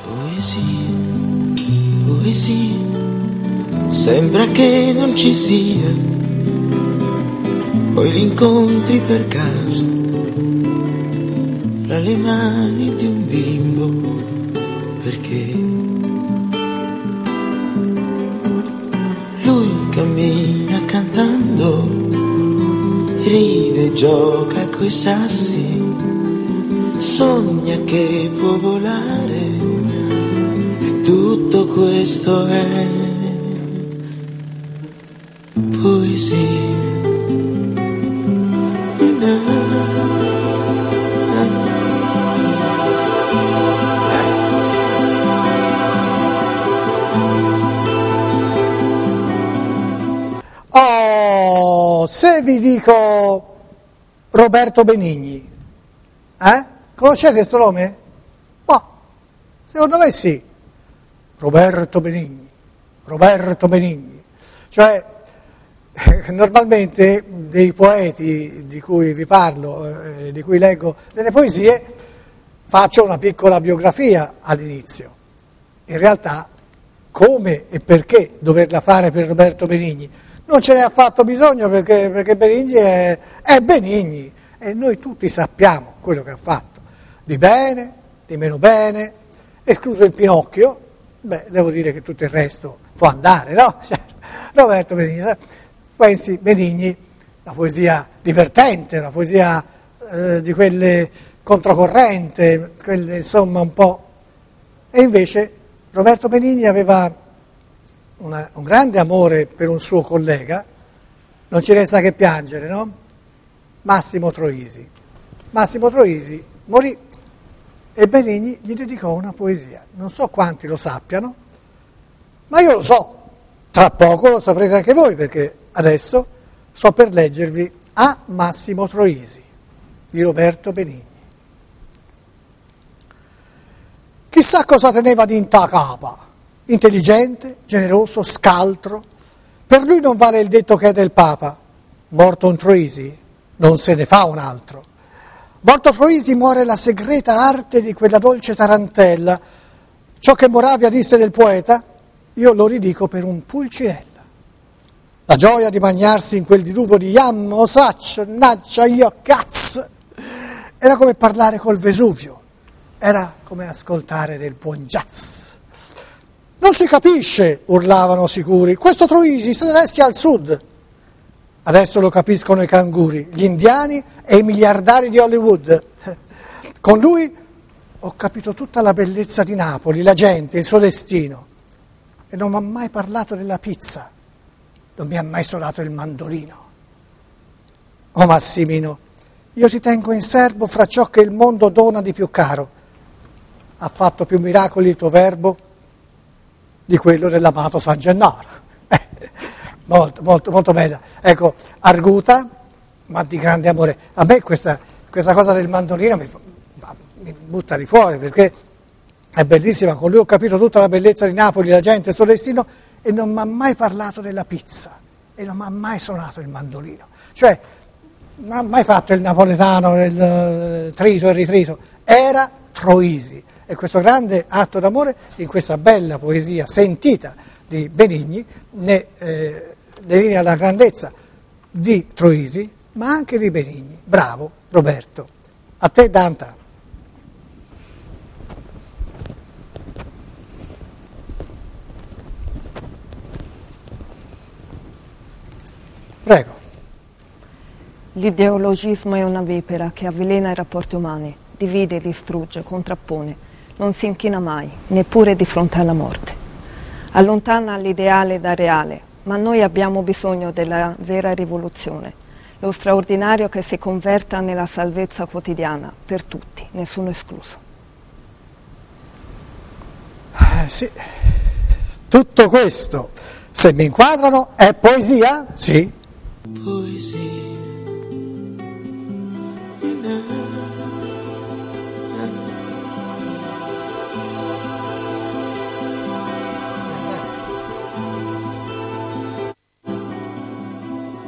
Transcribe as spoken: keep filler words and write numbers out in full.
Poesia, poesia, sembra che non ci sia, poi li incontri per caso fra le mani di un bimbo, perché lui cammina cantando, ride e gioca coi sassi, sogna che può volare, e tutto questo è poesia. Oh, se vi dico Roberto Benigni, eh? Conoscete questo nome? Oh, secondo me sì. Roberto Benigni, Roberto Benigni. Cioè, eh, normalmente dei poeti di cui vi parlo, eh, di cui leggo delle poesie, faccio una piccola biografia all'inizio. In realtà, come e perché doverla fare per Roberto Benigni? Non ce n'è affatto bisogno perché, perché Benigni è, è Benigni e noi tutti sappiamo quello che ha fatto, di bene, di meno bene, escluso il Pinocchio, beh, devo dire che tutto il resto può andare, no? Cioè, Roberto Benigni, pensi Benigni, una poesia divertente, una poesia eh, di quelle controcorrente, quelle insomma un po'... E invece Roberto Benigni aveva una, un grande amore per un suo collega, non ci resta che piangere, no? Massimo Troisi. Massimo Troisi morì e Benigni gli dedicò una poesia. Non so quanti lo sappiano, ma io lo so. Tra poco lo saprete anche voi, perché adesso sto per leggervi A Massimo Troisi di Roberto Benigni. Chissà cosa teneva di inta capa. Intelligente, generoso, scaltro. Per lui non vale il detto che è del Papa. Morto un Troisi, non se ne fa un altro. Morto Troisi muore la segreta arte di quella dolce tarantella. Ciò che Moravia disse del poeta, io lo ridico per un Pulcinella. La gioia di bagnarsi in quel diluvio di Yam, Osaccio, Naccia, io, cazzo. Era come parlare col Vesuvio. Era come ascoltare del buon jazz. Non si capisce, urlavano sicuri, questo Troisi se ne resti al sud. Adesso lo capiscono i canguri, gli indiani e i miliardari di Hollywood. Con lui ho capito tutta la bellezza di Napoli, la gente, il suo destino. E non mi ha mai parlato della pizza, non mi ha mai suonato il mandolino. Oh Massimino, io ti tengo in serbo fra ciò che il mondo dona di più caro. Ha fatto più miracoli il tuo verbo di quello dell'amato San Gennaro. Eh, molto, molto, molto bella. Ecco, arguta, ma di grande amore. A me questa, questa cosa del mandolino mi, mi butta di fuori, perché è bellissima. Con lui ho capito tutta la bellezza di Napoli, la gente, il suo destino, e non mi ha mai parlato della pizza, e non mi ha mai suonato il mandolino. Cioè, non ha mai fatto il napoletano, il trito, il ritrito. Era Troisi. E questo grande atto d'amore, in questa bella poesia sentita di Benigni, ne eh, delinea la grandezza di Troisi, ma anche di Benigni. Bravo Roberto. A te Danta. Prego. L'ideologismo è una vipera che avvelena i rapporti umani, divide, distrugge, contrappone. Non si inchina mai, neppure di fronte alla morte. Allontana l'ideale dal reale, ma noi abbiamo bisogno della vera rivoluzione, lo straordinario che si converta nella salvezza quotidiana, per tutti, nessuno escluso. Eh, sì, tutto questo, se mi inquadrano, è poesia? Sì.